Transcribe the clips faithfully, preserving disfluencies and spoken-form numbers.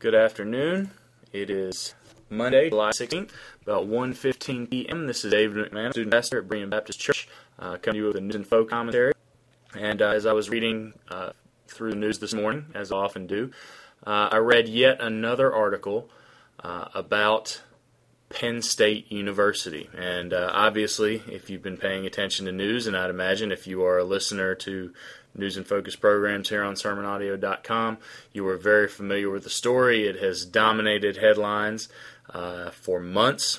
Good afternoon. It is Monday, July sixteenth, about one fifteen p.m. This is David McMahon, student pastor at Berean Baptist Church, uh, coming to you with a news and info commentary. And uh, as I was reading uh, through the news this morning, as I often do, uh, I read yet another article uh, about Penn State University. And uh, obviously, if you've been paying attention to news, and I'd imagine if you are a listener to News and Focus programs here on sermon audio dot com, you are very familiar with the story. It has dominated headlines uh, for months.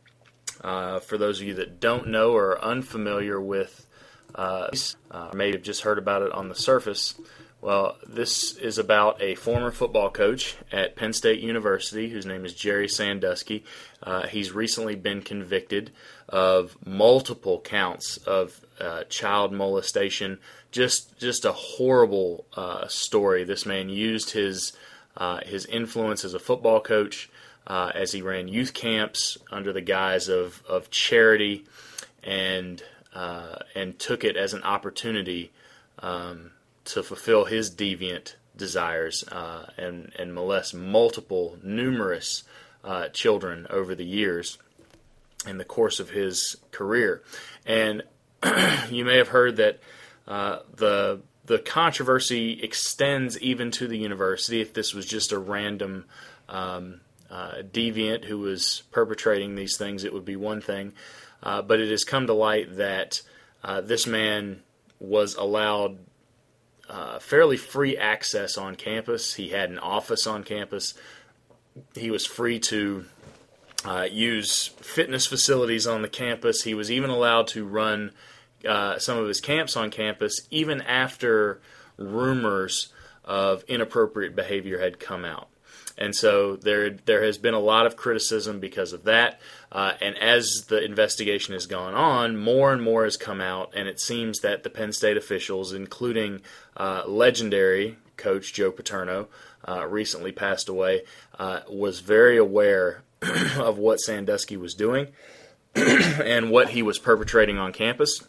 Uh, for those of you that don't know or are unfamiliar with uh, uh, maybe have just heard about it on the surface, well, this is about a former football coach at Penn State University whose name is Jerry Sandusky. Uh, he's recently been convicted of multiple counts of uh, child molestation. Just just a horrible uh, story. This man used his uh, his influence as a football coach uh, as he ran youth camps under the guise of, of charity and uh, and took it as an opportunity um, to fulfill his deviant desires uh, and, and molest multiple, numerous uh, children over the years in the course of his career. And you may have heard that Uh, the the controversy extends even to the university. If this was just a random um, uh, deviant who was perpetrating these things, it would be one thing. Uh, but it has come to light that uh, this man was allowed uh, fairly free access on campus. He had an office on campus. He was free to uh, use fitness facilities on the campus. He was even allowed to run Uh, some of his camps on campus, even after rumors of inappropriate behavior had come out. And so there there has been a lot of criticism because of that. Uh, and as the investigation has gone on, more and more has come out, and it seems that the Penn State officials, including uh, legendary coach Joe Paterno, uh, recently passed away, uh, was very aware of what Sandusky was doing and what he was perpetrating on campus.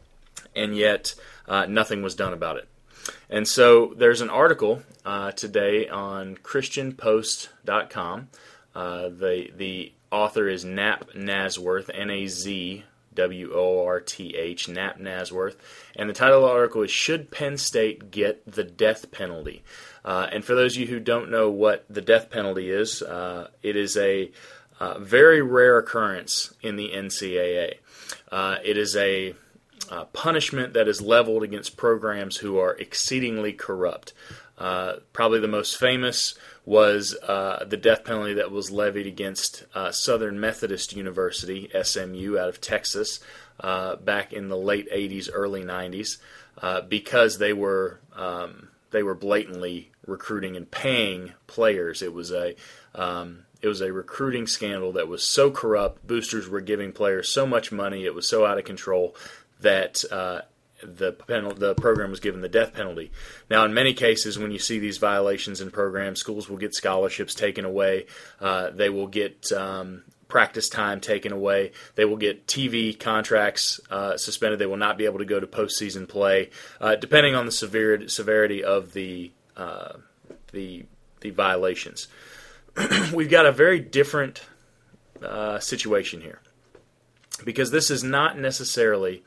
And yet uh, nothing was done about it. And so there's an article uh, today on Christian Post dot com. Uh, the the author is Nap Nazworth, N A Z W O R T H, Nap Nazworth. And the title of the article is, Should Penn State Get the Death Penalty? Uh, and for those of you who don't know what the death penalty is, uh, it is a uh, very rare occurrence in the N C double A. Uh, it is a Uh, punishment that is leveled against programs who are exceedingly corrupt. Uh, probably the most famous was uh, the death penalty that was levied against uh, Southern Methodist University, S M U, out of Texas, uh, back in the late eighties, early nineties, uh, because they were um, they were blatantly recruiting and paying players. It was a um, It was a recruiting scandal that was so corrupt. Boosters were giving players so much money. It was so out of control that uh, the penal- the program was given the death penalty. Now, in many cases, when you see these violations in programs, schools will get scholarships taken away. Uh, they will get um, practice time taken away. They will get T V contracts uh, suspended. They will not be able to go to postseason play, uh, depending on the severe- severity of the uh, the the violations. We've got a very different uh, situation here, because this is not necessarily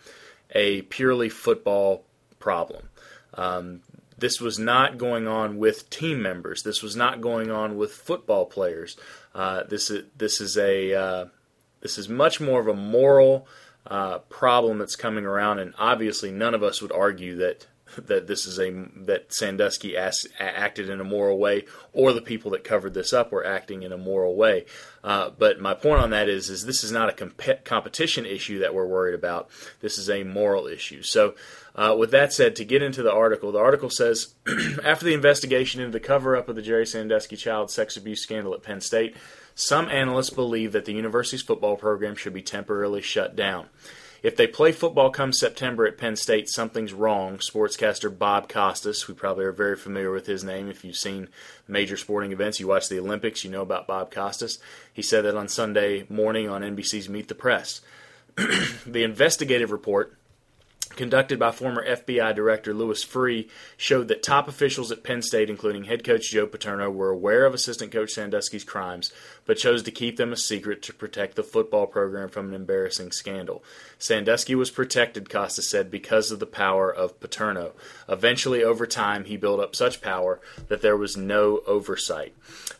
a purely football problem. Um, this was not going on with team members. This was not going on with football players. Uh, this is this is a uh, this is much more of a moral uh, problem that's coming around, and obviously none of us would argue that that this is a that Sandusky as, acted in a moral way, or the people that covered this up were acting in a moral way. Uh, but my point on that is, is this is not a comp- competition issue that we're worried about. This is a moral issue. So uh, with that said, to get into the article, the article says, after the investigation into the cover-up of the Jerry Sandusky child sex abuse scandal at Penn State, some analysts believe that the university's football program should be temporarily shut down. If they play football come September at Penn State, something's wrong, sportscaster Bob Costas, we probably are very familiar with his name if you've seen major sporting events, you watch the Olympics, you know about Bob Costas. He said that on Sunday morning on N B C's Meet the Press. The investigative report conducted by former F B I Director Louis Freeh, showed that top officials at Penn State, including head coach Joe Paterno, were aware of assistant coach Sandusky's crimes, but chose to keep them a secret to protect the football program from an embarrassing scandal. Sandusky was protected, Costa said, because of the power of Paterno. Eventually, over time, he built up such power that there was no oversight.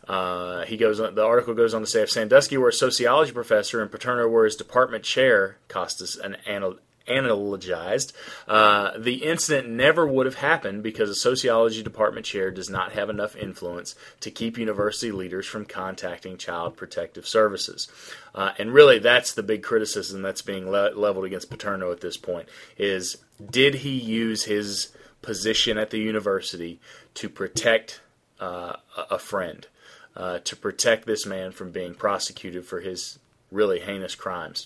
Uh, he goes on, the article goes on to say, if Sandusky were a sociology professor and Paterno were his department chair, Costa's an anal- analogized, uh, the incident never would have happened because a sociology department chair does not have enough influence to keep university leaders from contacting Child Protective Services. Uh, and really, that's the big criticism that's being le- leveled against Paterno at this point, is did he use his position at the university to protect uh, a friend, uh, to protect this man from being prosecuted for his really heinous crimes?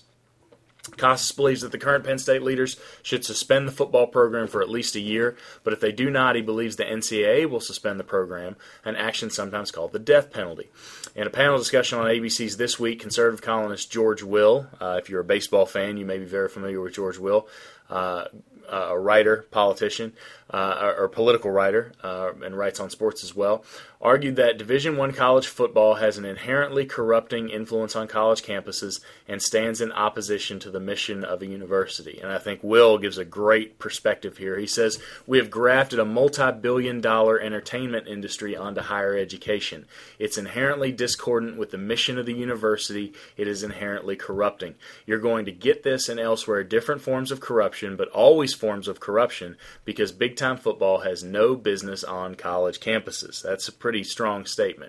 Costas believes that the current Penn State leaders should suspend the football program for at least a year, but if they do not, he believes the N C double A will suspend the program, an action sometimes called the death penalty. In a panel discussion on A B C's This Week, conservative columnist George Will, uh, if you're a baseball fan, you may be very familiar with George Will, uh, a writer, politician, uh, or political writer, uh, and writes on sports as well, argued that Division I college football has an inherently corrupting influence on college campuses and stands in opposition to the mission of a university. And I think Will gives a great perspective here. He says, we have grafted a multi-billion dollar entertainment industry onto higher education. It's inherently discordant with the mission of the university. It is inherently corrupting. You're going to get this and elsewhere different forms of corruption, but always forms of corruption, because big-time football has no business on college campuses. That's a pretty strong statement.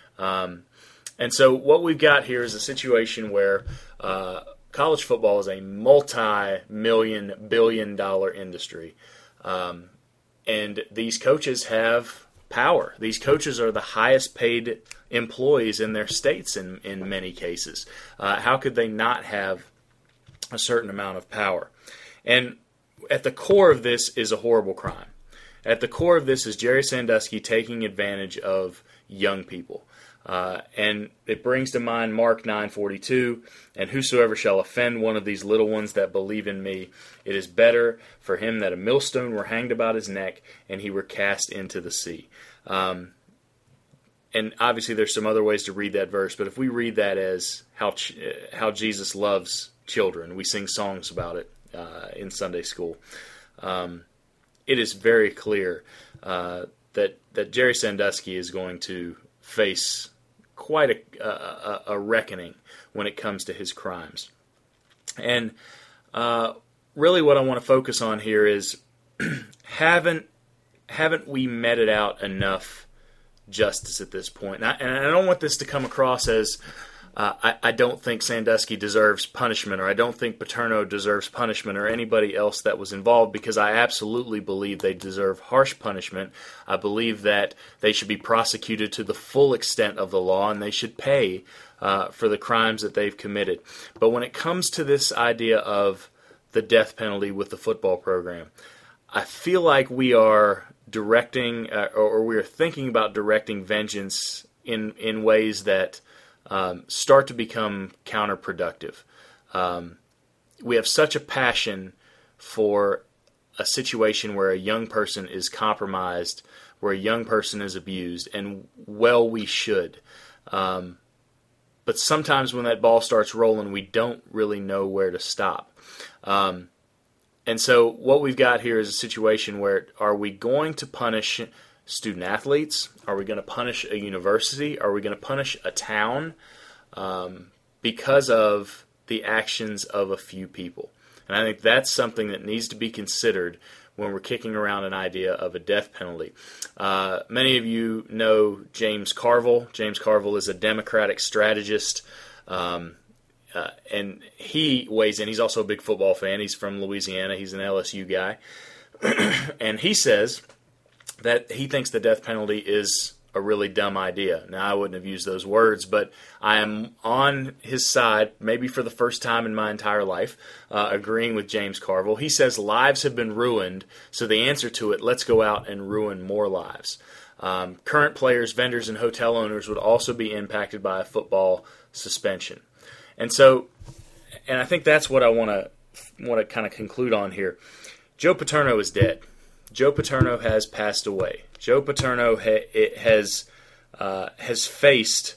Um, and so what we've got here is a situation where uh, college football is a multi-million, billion-dollar industry. Um, and these coaches have power. These coaches are the highest-paid employees in their states in, in many cases. Uh, how could they not have a certain amount of power? And at the core of this is a horrible crime. At the core of this is Jerry Sandusky taking advantage of young people. Uh, and it brings to mind Mark nine forty-two, and whosoever shall offend one of these little ones that believe in me, it is better for him that a millstone were hanged about his neck and he were cast into the sea. Um, and obviously there's some other ways to read that verse, but if we read that as how ch- how Jesus loves children, we sing songs about it uh, in Sunday school. Um, it is very clear uh, that that Jerry Sandusky is going to face quite a, a, a reckoning when it comes to his crimes. And uh, really what I want to focus on here is haven't haven't we meted out enough justice at this point? And I, and I don't want this to come across as uh, I, I don't think Sandusky deserves punishment, or I don't think Paterno deserves punishment, or anybody else that was involved, because I absolutely believe they deserve harsh punishment. I believe that they should be prosecuted to the full extent of the law, and they should pay uh, for the crimes that they've committed. But when it comes to this idea of the death penalty with the football program, I feel like we are directing, uh, or we are thinking about directing vengeance in, in ways that um, start to become counterproductive. Um, we have such a passion for a situation where a young person is compromised, where a young person is abused, and well, we should. Um, but sometimes when that ball starts rolling, we don't really know where to stop. Um, And so what we've got here is a situation where, are we going to punish student athletes? Are we going to punish a university? Are we going to punish a town um, because of the actions of a few people? And I think that's something that needs to be considered when we're kicking around an idea of a death penalty. Uh, many of you know James Carville. James Carville is a Democratic strategist. Um, Uh, and he weighs in. He's also a big football fan. He's from Louisiana. He's an L S U guy. And he says that he thinks the death penalty is a really dumb idea. Now, I wouldn't have used those words, but I am on his side, maybe for the first time in my entire life, uh, agreeing with James Carville. He says lives have been ruined, so the answer to it, let's go out and ruin more lives. Um, current players, vendors, and hotel owners would also be impacted by a football suspension. And so, and I think that's what I want to want to kind of conclude on here. Joe Paterno is dead. Joe Paterno has passed away. Joe Paterno ha- it has uh, has faced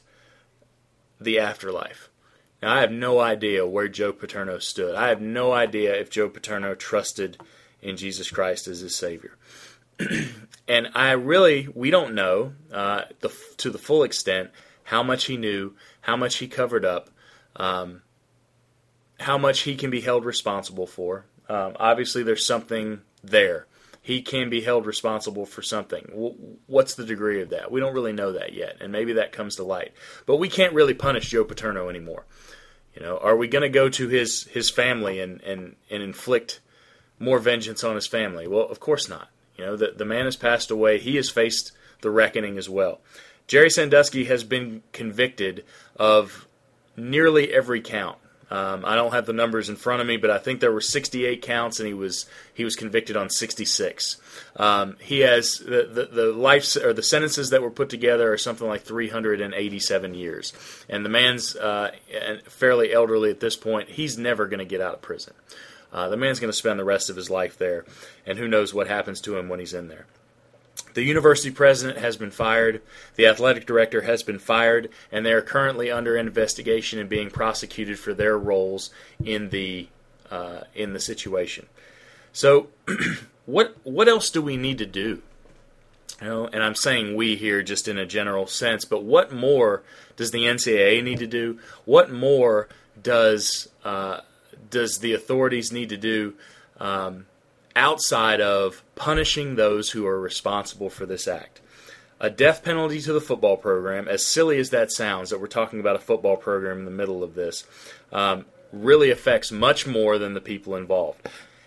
the afterlife. Now, I have no idea where Joe Paterno stood. I have no idea if Joe Paterno trusted in Jesus Christ as his Savior. And I really, we don't know uh, the, to the full extent how much he knew, how much he covered up, um, how much he can be held responsible for. Um, obviously, there's something there. He can be held responsible for something. What's the degree of that? We don't really know that yet, and maybe that comes to light. But we can't really punish Joe Paterno anymore. You know, are we going to go to his, his family and, and, and inflict more vengeance on his family? Well, of course not. You know, the, the man has passed away. He has faced the reckoning as well. Jerry Sandusky has been convicted of nearly every count. Um, I don't have the numbers in front of me, but I think there were sixty-eight counts, and he was he was convicted on sixty-six. Um, he has the, the the life or the sentences that were put together are something like three hundred eighty-seven years, and the man's uh, fairly elderly at this point. He's never going to get out of prison. Uh, the man's going to spend the rest of his life there, and who knows what happens to him when he's in there. The university president has been fired, the athletic director has been fired, and they are currently under investigation and being prosecuted for their roles in the uh, in the situation. So, what what else do we need to do? You know, and I'm saying we here just in a general sense, but what more does the N C double A need to do? What more does uh, does the authorities need to do? Um, outside of punishing those who are responsible for this act. A death penalty to the football program, as silly as that sounds, that we're talking about a football program in the middle of this, um, really affects much more than the people involved.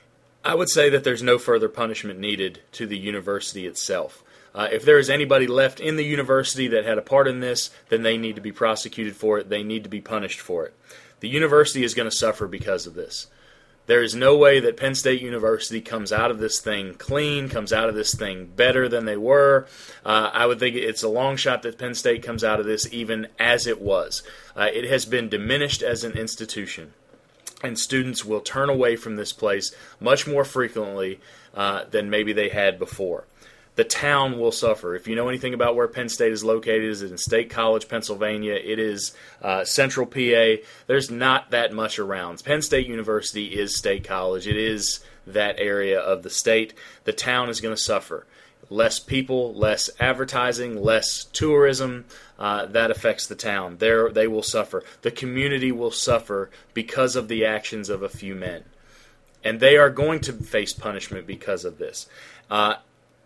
I would say that there's no further punishment needed to the university itself. Uh, if there is anybody left in the university that had a part in this, then they need to be prosecuted for it. They need to be punished for it. The university is going to suffer because of this. There is no way that Penn State University comes out of this thing clean, comes out of this thing better than they were. Uh, I would think it's a long shot that Penn State comes out of this even as it was. Uh, it has been diminished as an institution, and students will turn away from this place much more frequently uh, than maybe they had before. The town will suffer. If you know anything about where Penn State is located, it is in State College, Pennsylvania. It is uh, central P A. There's not that much around. Penn State University is State College. It is that area of the state. The town is going to suffer. Less people, less advertising, less tourism. Uh, that affects the town. They're, they will suffer. The community will suffer because of the actions of a few men. And they are going to face punishment because of this. Uh,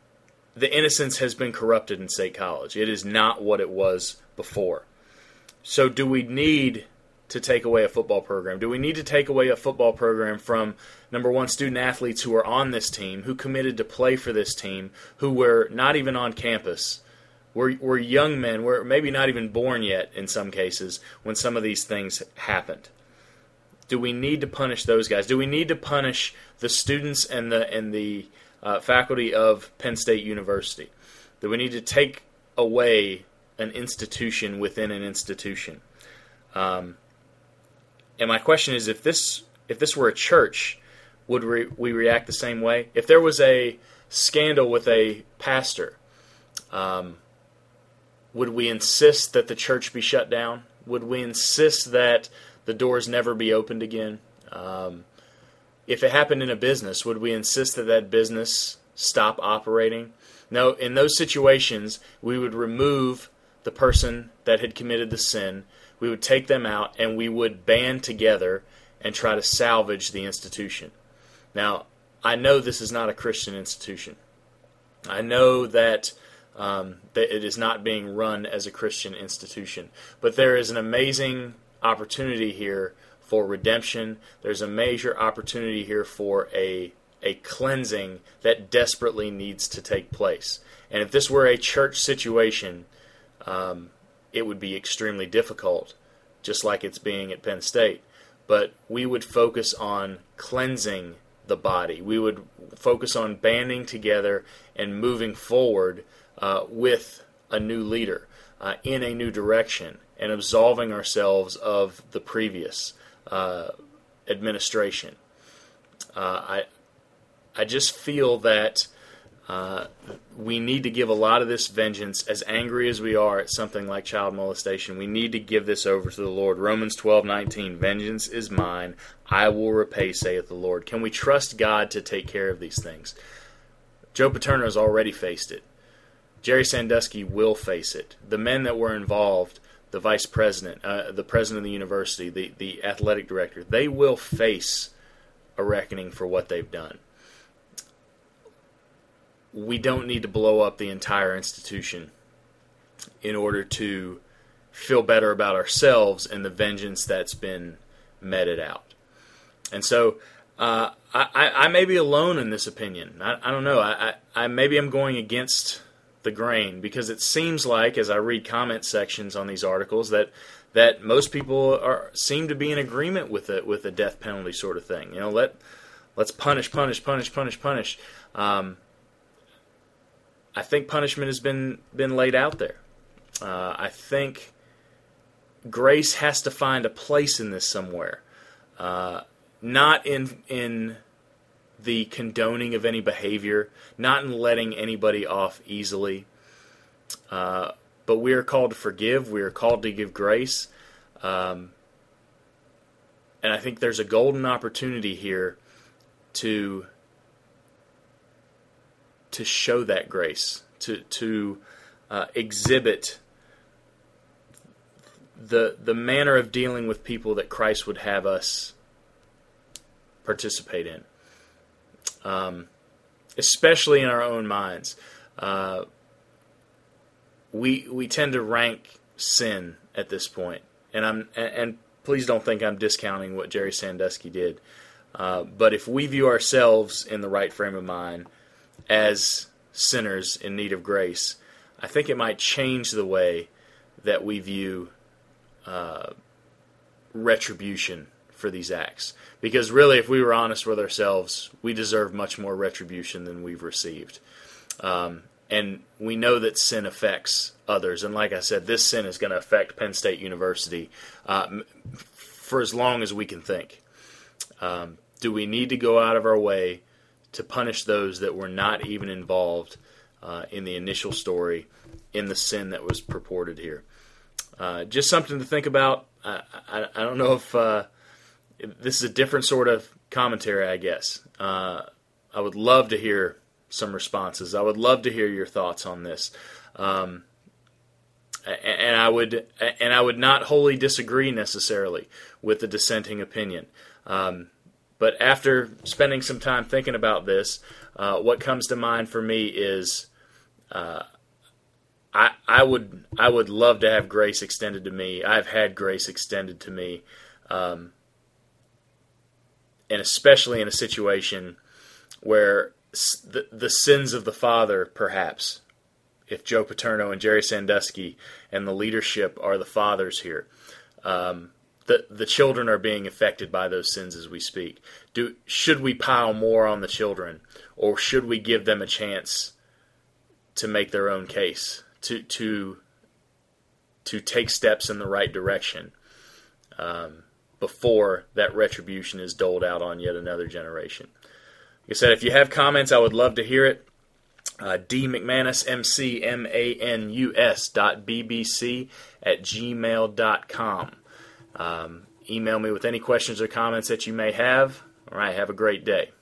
The innocence has been corrupted in State College. It is not what it was before. So do we need to take away a football program? Do we need to take away a football program from, number one, student athletes who are on this team, who committed to play for this team, who were not even on campus, were, were young men, were maybe not even born yet in some cases when some of these things happened? Do we need to punish those guys? Do we need to punish the students and the and the Uh, faculty of Penn State University? That we need to take away an institution within an institution. Um, and my question is, if this if this were a church, would we, we react the same way? If there was a scandal with a pastor, um, would we insist that the church be shut down? Would we insist that the doors never be opened again? Um, If it happened in a business, would we insist that that business stop operating? No, in those situations, we would remove the person that had committed the sin. We would take them out, and we would band together and try to salvage the institution. Now, I know this is not a Christian institution. I know that, um, that it is not being run as a Christian institution. But there is an amazing opportunity here for redemption. There's a major opportunity here for a a cleansing that desperately needs to take place. And if this were a church situation, um, it would be extremely difficult, just like it's being at Penn State. But we would focus on cleansing the body. We would focus on banding together and moving forward uh, with a new leader uh, in a new direction and absolving ourselves of the previous Uh, administration. Uh, I I just feel that uh, we need to give a lot of this vengeance, as angry as we are at something like child molestation, we need to give this over to the Lord. Romans twelve nineteen, vengeance is mine, I will repay, saith the Lord. Can we trust God to take care of these things? Joe Paterno has already faced it. Jerry Sandusky will face it. The men that were involved, the vice president, uh, the president of the university, the, the athletic director, they will face a reckoning for what they've done. We don't need to blow up the entire institution in order to feel better about ourselves and the vengeance that's been meted out. And so uh, I, I may be alone in this opinion. I, I don't know. I, I, I maybe I'm going against the grain, because it seems like, as I read comment sections on these articles, that that most people are seem to be in agreement with it, with the death penalty sort of thing. You know, let let's punish, punish, punish, punish, punish. Um, I think punishment has been been laid out there. Uh, I think grace has to find a place in this somewhere, uh, not in in the condoning of any behavior, not in letting anybody off easily. Uh, but we are called to forgive. We are called to give grace, um, and I think there's a golden opportunity here to. to show that grace, to to uh, exhibit the the manner of dealing with people that Christ would have us participate in, um, especially in our own minds. Uh, we we tend to rank sin at this point, and I'm and, and please don't think I'm discounting what Jerry Sandusky did, uh, but if we view ourselves in the right frame of mind as sinners in need of grace, I think it might change the way that we view uh, retribution for these acts. Because really, if we were honest with ourselves, we deserve much more retribution than we've received. Um, and we know that sin affects others. And like I said, this sin is going to affect Penn State University uh, for as long as we can think. Um, do we need to go out of our way to punish those that were not even involved uh, in the initial story, in the sin that was purported here? Uh, just something to think about. I, I, I don't know if, uh, if this is a different sort of commentary, I guess. Uh, I would love to hear some responses. I would love to hear your thoughts on this. Um, and I would and I would not wholly disagree necessarily with the dissenting opinion. Um, But after spending some time thinking about this, uh, what comes to mind for me is uh, I, I would I would love to have grace extended to me. I've had grace extended to me, um, and especially in a situation where the, the sins of the father, perhaps, if Joe Paterno and Jerry Sandusky and the leadership are the fathers here, um, The, the children are being affected by those sins as we speak. Do should we pile more on the children, or should we give them a chance to make their own case, to to to take steps in the right direction um, before that retribution is doled out on yet another generation? Like I said, if you have comments, I would love to hear it. Uh, D McManus, M C M A N U S dot B B C at gmail dot com. Um, email me with any questions or comments that you may have. All right, have a great day.